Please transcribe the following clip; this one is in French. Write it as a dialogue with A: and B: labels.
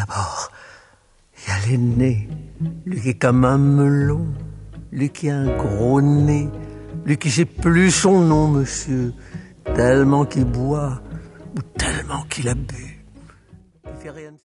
A: D'abord, il y a l'aîné, lui qui est comme un melon, lui qui a un gros nez, lui qui sait plus son nom, monsieur, tellement qu'il boit ou tellement qu'il a bu. Il fait rien de...